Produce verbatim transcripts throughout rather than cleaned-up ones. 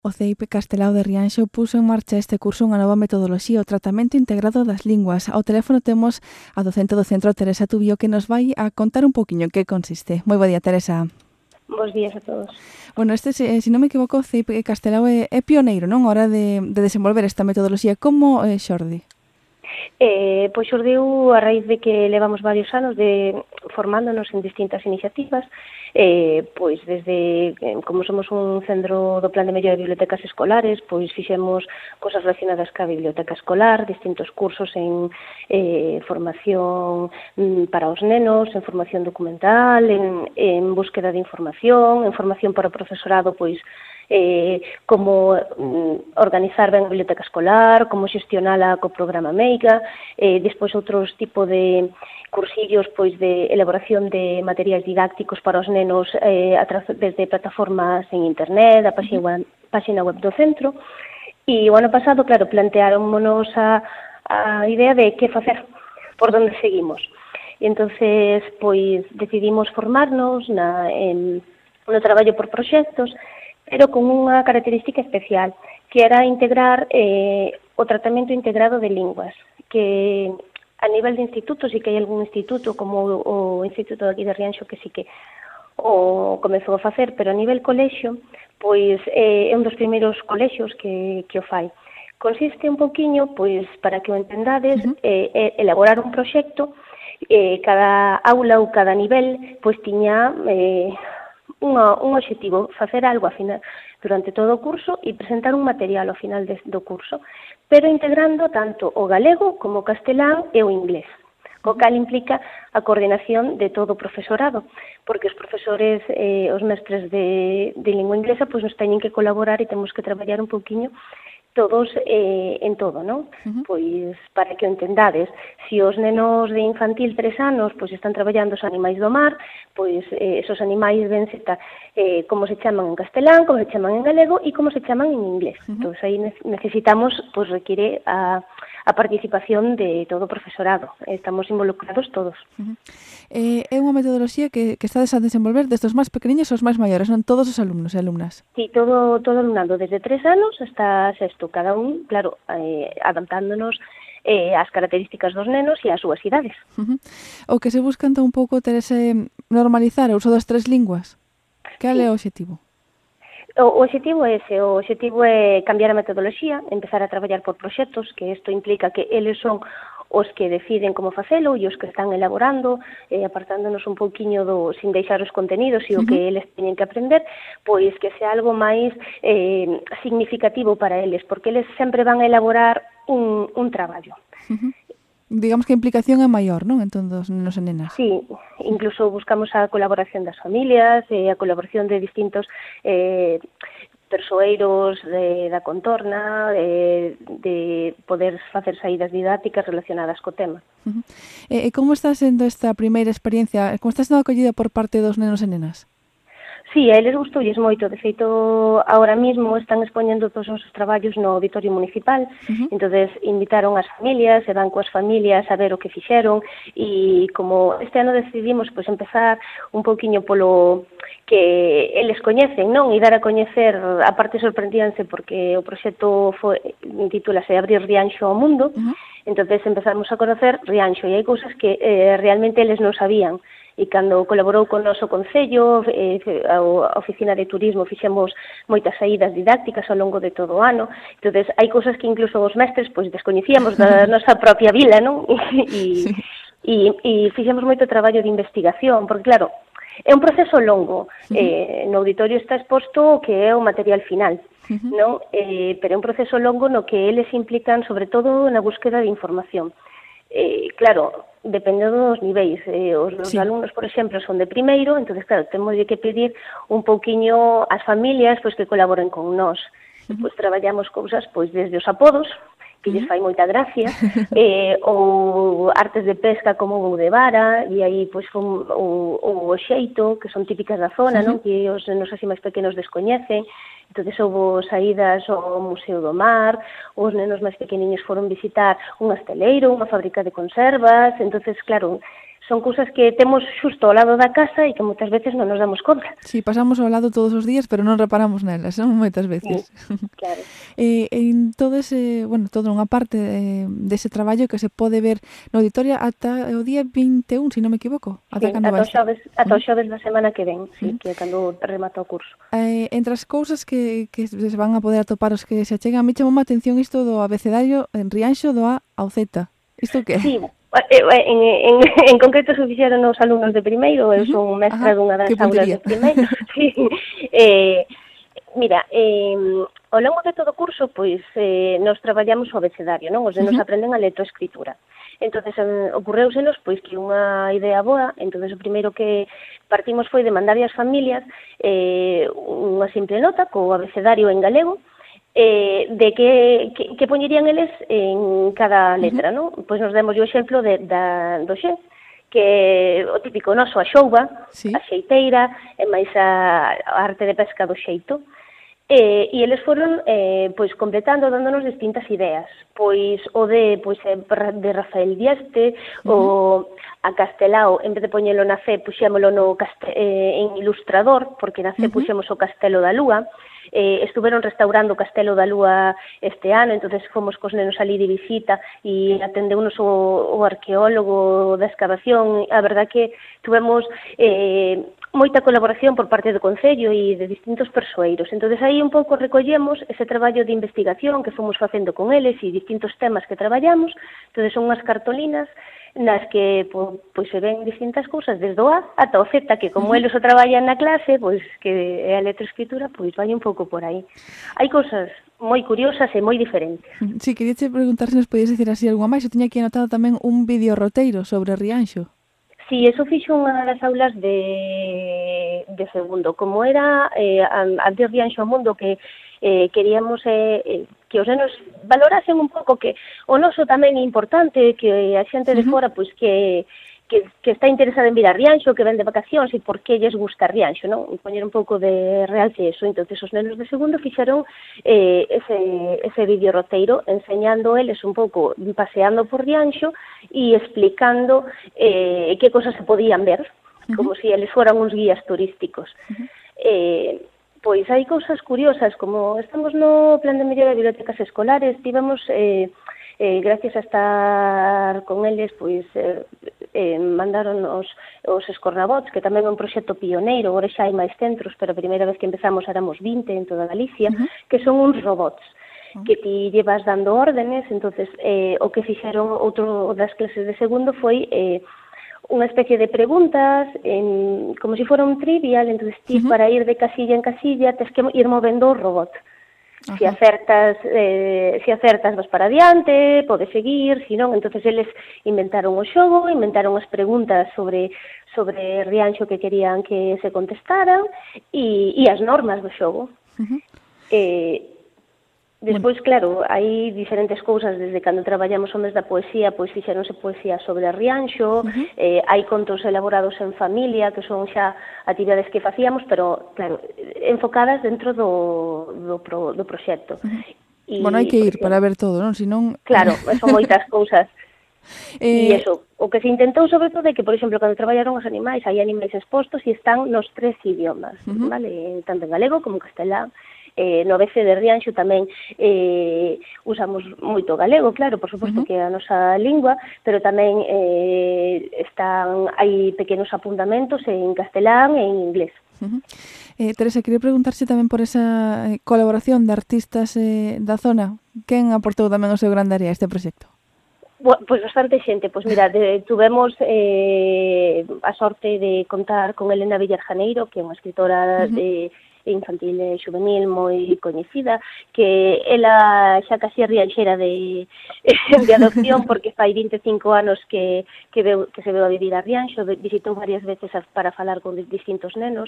O C I P Castelao de Rianxo puso en marcha este curso unha nova metodoloxía, o tratamento integrado das linguas. Ao teléfono temos a docente do centro, Teresa Tubío, que nos vai a contar un poquinho en que consiste. Moi bo día, Teresa. Bos días a todos. Bueno, este, se, se non me equivoco, o C I P Castelao é, é pioneiro, non? A hora de, de desenvolver esta metodoloxía. Como eh, xorde? Eh, pois xurdiu a raíz de que levamos varios anos de formándonos en distintas iniciativas, eh, pois desde, como somos un centro do Plan de Mellora de Bibliotecas Escolares, pois fixemos cosas relacionadas ca biblioteca escolar, distintos cursos en eh, formación para os nenos, en formación documental, en, en búsqueda de información, en formación para o profesorado, pois Eh, como mm, organizar ben a biblioteca escolar, como xestionala co programa Meiga, eh, despois outros tipo de cursillos pois de elaboración de materiais didácticos para os nenos eh, a desde plataformas en internet, a página web, página web do centro. E o ano pasado, claro, planteáromonos a, a idea de que facer, por onde seguimos. E entonces, pois, decidimos formarnos na, en, no traballo por proxectos, pero con unha característica especial, que era integrar eh, o tratamento integrado de linguas, que a nivel de institutos, e que hai algún instituto, como o, o Instituto de aquí de Rianxo, que sí que o comezou a facer, pero a nivel colexio, pois eh, é un dos primeiros colexios que, que o fai. Consiste un poquinho, pois, para que o entendades, uh-huh. eh, eh, elaborar un proxecto, eh, cada aula ou cada nivel, pois tiña Eh, Un, un objetivo, facer algo a final, durante todo o curso e presentar un material ao final de, do curso, pero integrando tanto o galego como o castelán e o inglés, co cal implica a coordinación de todo o profesorado, porque os profesores, eh, os mestres de, de lingua inglesa, pois nos teñen que colaborar e temos que traballar un pouquiño todos eh, en todo, non? Uh-huh. Pois, para que o entendades, se os nenos de infantil tres anos pois están traballando os animais do mar, pois eh, esos animais vense ta, eh, como se chaman en castelán, como se chaman en galego e como se chaman en inglés. Uh-huh. Entón, aí necesitamos, pois require a, a participación de todo o profesorado. Estamos involucrados todos. Uh-huh. Eh, é unha metodoloxía que, que estades a desenvolver desde os máis pequeniños aos máis maiores, non todos os alumnos e alumnas? Sí, todo, todo alumnado, desde tres anos hasta sexto, cada un, claro, eh, adaptándonos eh, ás características dos nenos e ás súas idades. Uh-huh. O que se busca entón un pouco ter ese normalizar o uso das tres linguas? Cal sí. é o objetivo? O, o objetivo é ese, o objetivo é cambiar a metodoloxía, empezar a traballar por proxectos, que isto implica que eles son os que deciden como facelo e os que están elaborando, eh, apartándonos un pouquiño do, sin deixar os contenidos e o que eles teñen que aprender, pois que sea algo máis eh, significativo para eles, porque eles sempre van a elaborar un, un traballo. Uh-huh. Digamos que a implicación é maior, non? Entón, dos nenos e nenas. Sí, incluso buscamos a colaboración das familias, eh, a colaboración de distintos eh, persoeiros de, da contorna, de, de poder facer saídas didácticas relacionadas co tema. Uh-huh. E, e como está sendo esta primeira experiencia? Como está sendo acollida por parte dos nenos e nenas? Sí, a eles gustoulles moito. De feito, agora mesmo están expoñendo todos os seus traballos no auditorio municipal. Uh-huh. Entonces invitaron as familias, e van coas familias a ver o que fixeron, e como este ano decidimos pois empezar un pouquiño polo que eles coñecen, non? E dar a coñecer, a parte sorprendíanse porque o proxecto foi, titúlase Abrir Rianxo ao Mundo. Uh-huh. Entonces empezamos a conocer Rianxo e hai cousas que eh, realmente eles non sabían. E cando colaborou con o noso Concello, eh, a Oficina de Turismo, fixemos moitas saídas didácticas ao longo de todo o ano. Entonces, hai cousas que incluso os mestres pois descoñecíamos da nosa propia vila, non? E, sí. e, e fixemos moito traballo de investigación, porque claro, é un proceso longo. Uh-huh. Eh, no auditorio está exposto o que é o material final, uh-huh. non? Eh, pero é un proceso longo no que eles implican, sobre todo, na búsqueda de información. Eh, claro, depende dos niveis. Eh, os sí. alumnos, por exemplo, son de primeiro, entonces, claro, temos que pedir un pouquiño ás familias pois que colaboren con nós. Uh-huh. Pois traballamos cousas pois desde os apodos, que lles fai moita gracia, eh, ou artes de pesca como o de vara, e aí pois fom, o, o xeito, que son típicas da zona, uh-huh. non? Que os nenos así máis pequenos descoñecen. Entonces houve saídas ao Museo do Mar, os nenos máis pequeniños foron visitar un asteleiro, unha fábrica de conservas. Entonces, claro, son cousas que temos xusto ao lado da casa e que moitas veces non nos damos conta. Sí, pasamos ao lado todos os días, pero non reparamos nelas, non moitas veces. Sí, claro. eh, en todo ese, bueno, toda unha parte de, dese traballo que se pode ver no auditorio ata o día vinte e un, se si non me equivoco. Ata sí, ata o xoves, ata o xoves da semana que ven, sí, uh -huh. que é cando remata o curso. Eh, entre as cousas que, que se van a poder atopar os que se achegan, a mí chamou a atención isto do abecedario en Rianxo do A ao Z. Isto que é? Sí, en, en, en concreto se fixeron os alumnos de primeiro, eu son mestra dunha das aulas de primeiro. Sí. Eh, mira, eh, ao longo de todo o curso, pois, eh, nos traballamos o abecedario, non? Os nenos uh-huh. aprenden a lectoescritura. Entonces, eh, ocurreusenos, pois, que unha idea boa, entonces o primeiro que partimos foi de mandar as familias eh, unha simple nota co abecedario en galego, eh, de que, que, que poñerían eles en cada letra, uh-huh. non? Pois nos demos o exemplo de, da, do xe, que o típico noso, a xouba, sí. a xeiteira, e máis a, a arte de pesca do xeito. E, e eles foron eh, pois completando, dándonos distintas ideas. Pois o de pois de Rafael Dieste, uh-huh. o a Castelao, en vez de poñelo na C, puxémolo no caste, eh, en ilustrador, porque na C uh-huh. puxemos o Castelo da Lúa. Eh, estuveron restaurando o Castelo da Lúa este ano, entonces fomos cos nenos ali de visita e atendeunos o, o arqueólogo da excavación. A verdad que tuvemos eh, moita colaboración por parte do Concello e de distintos persoeiros. Entonces aí un pouco recollemos ese traballo de investigación que fomos facendo con eles e distintos temas que traballamos. Entonces son unhas cartolinas nas que po, pois se ven distintas cousas desde o A ata o Z, que como uh-huh. eles o traballan na clase, pois que é a lectoescritura, pois vai un pouco por aí. Hai cousas moi curiosas e moi diferentes. Sí, quería te preguntar se nos podías decir así algo máis. Eu tiña aquí anotado tamén un vídeo roteiro sobre Rianxo. Sí, eso fixo unha das aulas de, de segundo. Como era eh, antes Rianxo ao mundo, que eh, queríamos eh, eh, que os nenos valorasen un pouco que o noso tamén é importante, que a xente de fora, pois que, que, que está interesada en vir a Rianxo, que ven de vacacións e por que lles gusta Rianxo, non? E poñer un pouco de realce eso. Entonces os nenos de segundo fixeron eh, ese, ese vídeo roteiro, enseñando eles un pouco, paseando por Rianxo e explicando eh, que cosas se podían ver, uh-huh. como se si eles foran uns guías turísticos. Uh-huh. Eh, Pois hai cousas curiosas, como estamos no plan de mellora de bibliotecas escolares, tivemos, eh, eh, gracias a estar con eles, pois eh, eh, mandaron os, os escornabots, que tamén é un proxecto pioneiro, agora xa hai máis centros, pero a primeira vez que empezamos éramos vinte en toda Galicia, uh-huh. que son uns robots que ti llevas dando órdenes. Entonces eh, o que fixeron outro das clases de segundo foi eh, unha especie de preguntas, en, como se si fora un trivial. Entonces ti uh-huh. para ir de casilla en casilla tes que ir movendo o robot. Uh-huh. Si acertas, eh, si acertas vas para adiante, podes seguir, si non, entonces eles inventaron o xogo, inventaron as preguntas sobre sobre Rianxo que querían que se contestaran e, e as normas do xogo. Uh-huh. Eh, Despois, claro, hai diferentes cousas. Desde cando traballamos o mes da poesía, pois fixeronse poesía sobre Rianxo, uh-huh. eh, hai contos elaborados en familia, que son xa actividades que facíamos, pero, claro, enfocadas dentro do, do, pro, do proxecto. Uh-huh. E, bueno, hai que ir para ver todo, non? Si non... Claro, son moitas cousas. E eh... eso, o que se intentou sobre todo é que, por exemplo, cando traballaron os animais, hai animais expostos e están nos tres idiomas, uh-huh. vale? Tanto en galego como en castelán. Eh, no A B C de Rianxo tamén eh, usamos moito galego, claro, por suposto uh-huh. que é a nosa lingua, pero tamén eh, están, hai pequenos apuntamentos en castelán e en inglés. Uh-huh. eh, Teresa, quería preguntarse tamén por esa colaboración de artistas eh, da zona. Quen aportou tamén o seu grande área a este proxecto? Bueno, pois bastante xente. Pois mira, de, tuvemos eh, a sorte de contar con Elena Villar Janeiro, que é unha escritora uh-huh. de infantil e juvenil moi coñecida, que ela xa casi é rianxera de, de adopción, porque fai vinte e cinco anos que, que, veu, que se veu a vivir a Rianxo, visitou varias veces a, para falar con distintos nenos.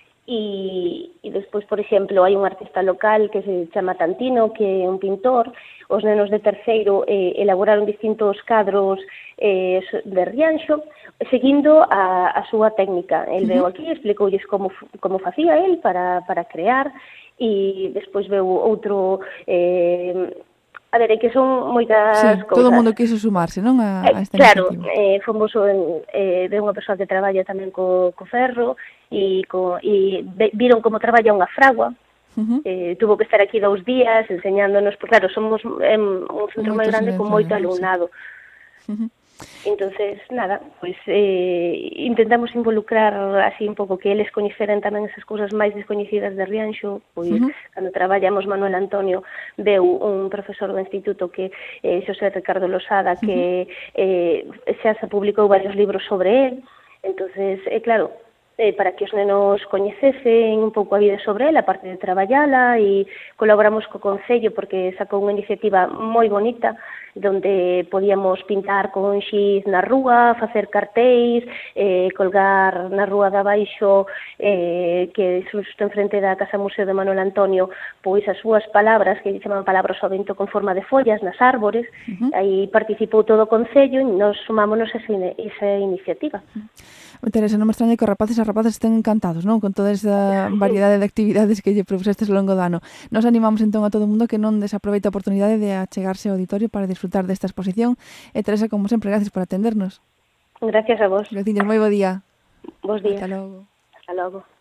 E, e despois, por exemplo, hai un artista local que se chama Tantino, que é un pintor. Os nenos de terceiro eh, elaboraron distintos cadros eh, de Rianxo, seguindo a, a súa técnica. El veu aquí, explicoulles como, como facía el para, para crear, e despois veu outro... Eh, A ver, é que son moitas sí, cousas. Todo o mundo quiso sumarse, non, a, a esta claro, iniciativa. Eh, fomos un, eh, de unha persoa que traballa tamén co, co ferro e, co, e viron como traballa unha fragua. Uh-huh. eh, tuvo que estar aquí dous días enseñándonos, porque claro, somos eh, un centro moi grande con moito alumnado. Sí. Uh-huh. Entonces, nada, pois pues, eh, intentamos involucrar así un pouco que eles coñeceran tamén esas cousas máis descoñecidas de Rianxo, pois uh-huh. cando traballamos Manuel Antonio veu un profesor do instituto que eh, Xosé Ricardo Losada que uh-huh. eh, xa se publicou varios libros sobre él, entonces, é eh, claro, eh, para que os nenos coñecesen un pouco a vida sobre ela, aparte de traballala, e colaboramos co Concello porque sacou unha iniciativa moi bonita donde podíamos pintar con xiz na rúa, facer cartéis, eh, colgar na rúa de abaixo eh, que xusto enfrente da Casa Museo de Manuel Antonio pois as súas palabras, que chaman palabras ao vento con forma de follas nas árbores. Uh-huh. Aí participou todo o Concello e nos sumámonos a esa, esa iniciativa. Uh-huh. Teresa, non me extraña que os rapaces e rapaces estén encantados, non? Con toda esa variedade de actividades que lle propusestes ao longo do ano. Nos animamos entón a todo o mundo que non desaproveite a oportunidade de achegarse ao auditorio para disfrutar desta exposición. E Teresa, como sempre, gracias por atendernos. Gracias a vos. Gracias, moi bo día. Bos días. Hasta logo. Hasta logo.